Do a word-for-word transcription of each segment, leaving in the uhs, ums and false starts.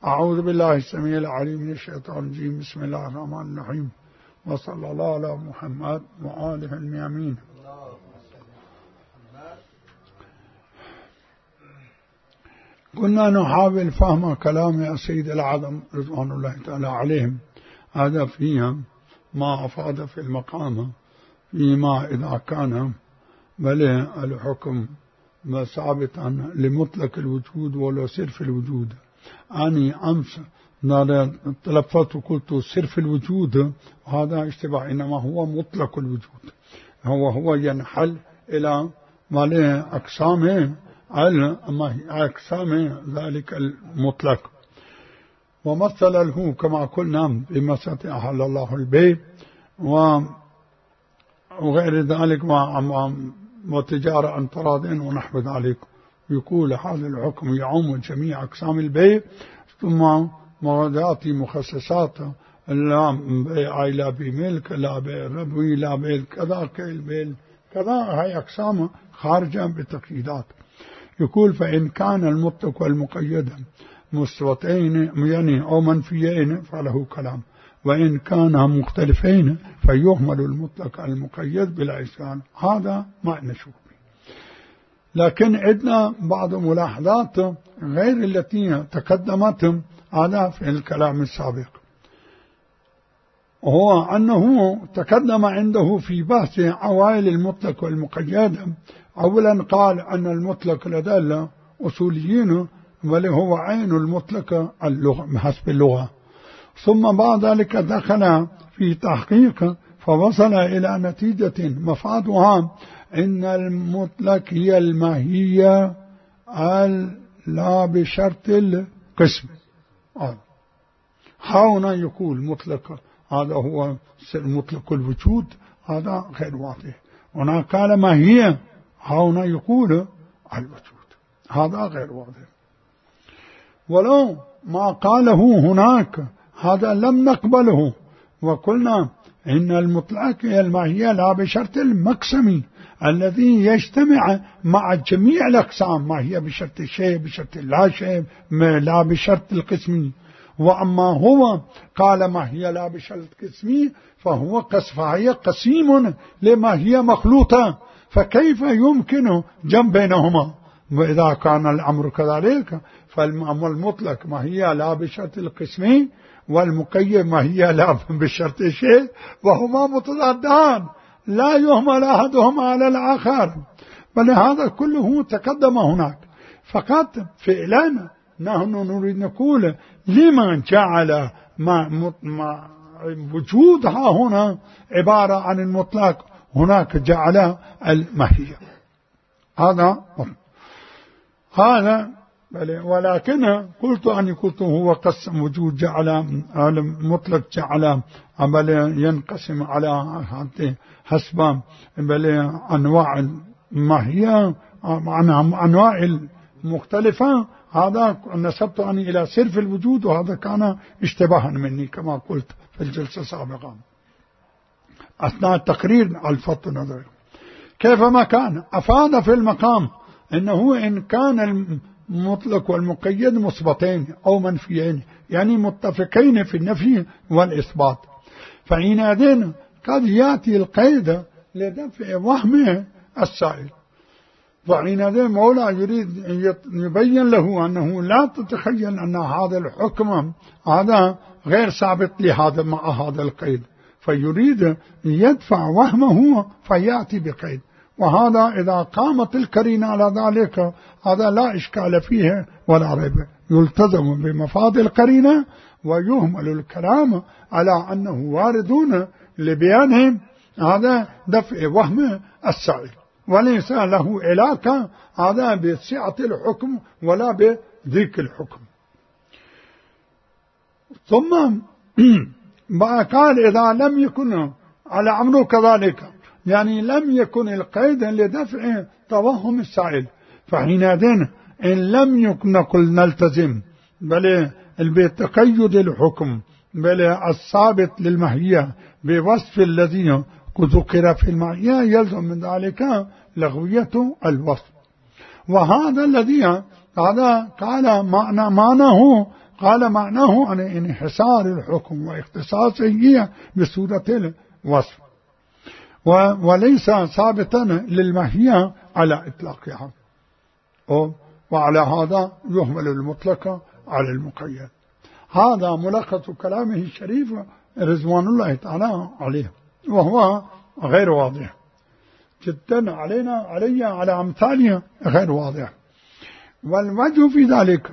أعوذ بالله السميع العليم من الشيطان الرجيم. بسم الله الرحمن الرحيم، وصلى الله على محمد وآله الميامين. كنا نحاول فهم كلام السيد الأعظم رضوان الله تعالى عليهم، هذا فيها ما أفاد في المقام فيما إذا كان بل الحكم ثابتا لمطلق الوجود ولو صرف الوجود. أني أمس تلفظت وقلت صرف الوجود، هذا اشتباه، إنما هو مطلق الوجود، هو هو ينحل إلى أقسام أقسام ذلك المطلق. ومثل له كما قلنا بمسألة أحل الله البيع وغير ذلك وتجارة عن تراض ونحو ذلك. يقول هذا الحكم يعم جميع أقسام البيع، ثم مرادات مخصصات لا بيع لا بملك لا بيع ربوي لا بيع كذا كالبيع كذا، هي أقسام خارجة بتقييدات. يقول فإن كان المطلق والمقيد مستوتين يعني أو منفيين فله كلام، وإن كانا مختلفين فيهمل المطلق المقيد بلا إشكال. هذا ما نشوف، لكن عندنا بعض ملاحظات غير التي تقدمت هذا في الكلام السابق، وهو أنه تقدم عنده في بحث عوائل المطلق والمقيد. أولا قال أن المطلق لدى الأصوليين بل هو عين المطلق اللغة بحسب اللغة، ثم بعد ذلك دخل في تحقيق فوصل إلى نتيجة مفادها إن المطلق هي الماهية لا بشرط القسم. هنا يقول مطلق، هذا هو مطلق الوجود، هذا غير واضح. هنا قال ماهية، هنا يقول الوجود، هذا غير واضح. ولو ما قاله هناك هذا لم نقبله، وقلنا إن المطلق هي الماهية لا بشرط المقسم الذي يجتمع مع جميع الأقسام، ما هي بشرط الشيء بشرط لا شيء لا بشرط القسم. وأما هو قال ما هي لا بشرط القسم فهو فهي قسيم لما هي مخلوطة، فكيف يمكن جمع بينهما؟ وإذا كان الأمر كذلك فالمطلق ما هي لا بشرط القسم والمقيد ما هي لا بشرط الشيء، وهما متضادان لا يهمل أحدهما على الآخر. بل هذا كله تقدم هناك. فقط فعلا نحن نريد نقول لمن جعل ما ما وجودها هنا عبارة عن المطلق، هناك جعل الماهية. هذا هذا ولكن قلت أني قلت هو قسم وجود جعل المطلق جعل بل ينقسم على حسب بل أنواع الماهية أنواع المختلفة. هذا نسبت أني إلى صرف الوجود، وهذا كان اشتباها مني كما قلت في الجلسة السابقة أثناء التقرير الفت نظر. كيفما كان أفاد في المقام إنه إن كان المطلق والمقيد مثبتين أو منفيين يعني متفقين في النفي والإثبات، فحينئذ قد يأتي القيد لدفع وهم السائل. وحينئذ مولا يريد أن يبين له أنه لا تتخيل أن هذا الحكم هذا غير ثابت لهذا مع هذا القيد، فيريد أن يدفع وهمه فيأتي بقيد. وهذا إذا قامت القرينة على ذلك هذا لا إشكال فيه ولا ريب، يلتزم بمفاد القرينة ويهمل الكلام على أنه واردون لبيانهم هذا دفع وهم السائل، وليس له علاقة هذا بسعة الحكم ولا بذيك الحكم. ثم قال إذا لم يكن على أمره كذلك، يعني لم يكن القيد لدفع توهم السائل، فحينئذ إن لم يكن نقل نلتزم بل بتقيد الحكم بل الثابت للماهية بوصف الذي ذكر في الماهية، يلزم من ذلك لغوية الوصف. وهذا الذي هذا قال معنى معناه قال معناه عن انحصار الحكم واختصاصه بصورة الوصف، وليس ثابتا للماهية على إطلاقها، وعلى هذا يهمل المطلق على المقيد. هذا ملخص كلامه الشريف رضوان الله تعالى عليه، وهو غير واضح جدا علينا علي على أمثالها غير واضح. والوجه في ذلك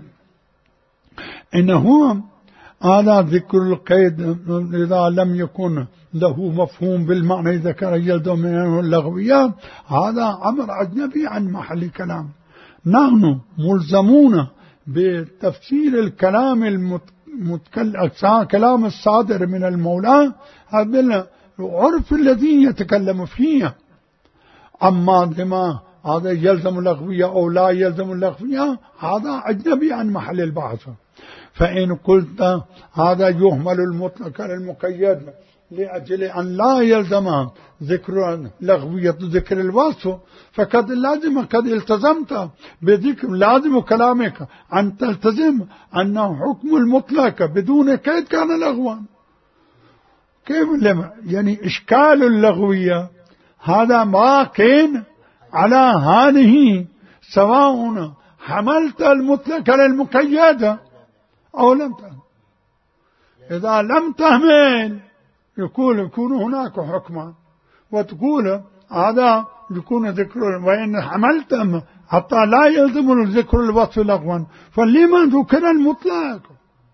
إنه هذا ذكر القيد إذا لم يكن له مفهوم بالمعنى ذكر يلزم منه اللغوية، هذا أمر أجنبي عن محل كلام. نحن ملزمون بتفسير الكلام المتكلم كلام الصادر من المولى هذا العرف الذي يتكلم فيه. أما لما هذا يلزم اللغوية أو لا يلزم اللغوية هذا أجنبي عن محل البحث. فإن قلت هذا يهمل المطلق على المقيد لأجل أن لا يلزم ذكر لغوية ذكر الوصف، فقد لازم قد التزمت بذكر لازم كلامك أن تلتزم أنه حكم المطلق بدون قيد كان لغوا. كيف لما يعني إشكال اللغوية هذا ما كان على هذه سواء حملت المطلق على المقيد أو لم تهمل. إذا لم تهمل يكون يكون هناك حكما، وتقول هذا يكون ذكر، وإن حملتم حتى لا يلزم الذكر الوصف لغوا فلما ذكر المطلق.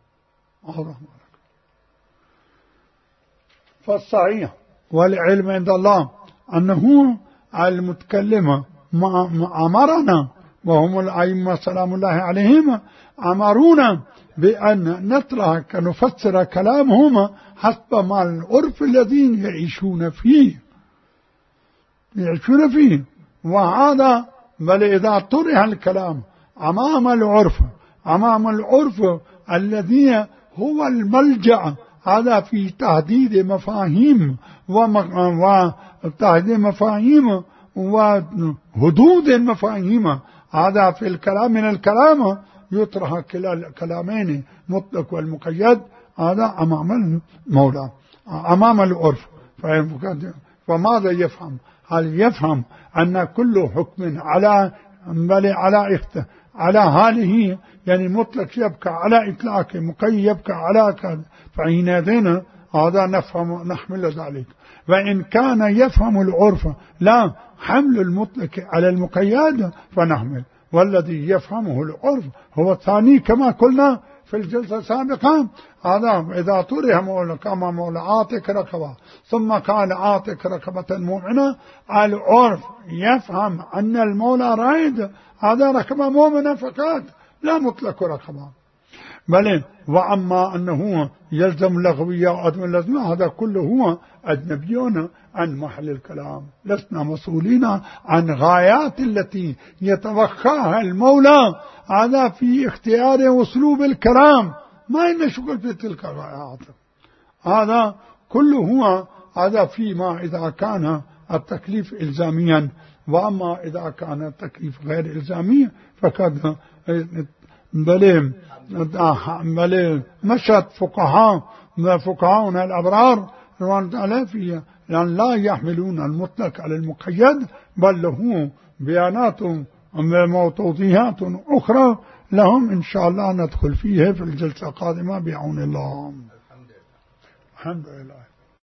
فالصحيح والعلم عند الله أنه المتكلم أمرنا وهم الأئمة سلام الله عليهم أمرونا بأن نترك نفسر كلامهم حسب ما العرف الذين يعيشون فيه يعيشون فيه وهذا بل إذا طرح الكلام أمام العرف أمام العرف الذي هو الملجأ هذا في تحديد مفاهيم وتحديد مفاهيم وحدود المفاهيم، هذا في الكلام من الكلام يطرح كلا الكلامين مطلق والمقيد هذا أمام المولى أمام العرف. فماذا يفهم؟ هل يفهم أن كل حكم على بل على اخت على حاله يعني مطلق يبقى على إطلاقه مقيد يبقى على كذا، فحينئذ هذا نفهم نحمل ذلك. وإن كان يفهم العرف لا حمل المطلق على المقيد فنحمل، والذي يفهمه العرف هو الثاني كما قلنا في الجلسة السابقة. هذا إذا طرح مولى كما مولى عاتق رقبة ثم قال عاتق رقبة مؤمنة، العرف يفهم أن المولى رايد هذا رقبة مؤمنة فقط لا مطلق رقبة، بل وأما أنه يلزم لغوية وعدم اللزم هذا كله هو أجنبيون عن محل الكلام. لسنا مسؤولين عن غايات التي يتوخاها المولى هذا في اختيار واسلوب الكلام، ما إن شغل في تلك الغايات. هذا كله هو هذا فيما إذا كان التكليف إلزاميا، وأما إذا كان التكليف غير إلزامي فقد بل بل مشت فقهاء فقهاؤنا الأبرار رضوان الله فيه لأن لا يحملون المطلق على المقيد، بل له بيانات وتوضيحات أخرى لهم إن شاء الله ندخل فيه في الجلسة القادمة بعون الله. الحمد لله.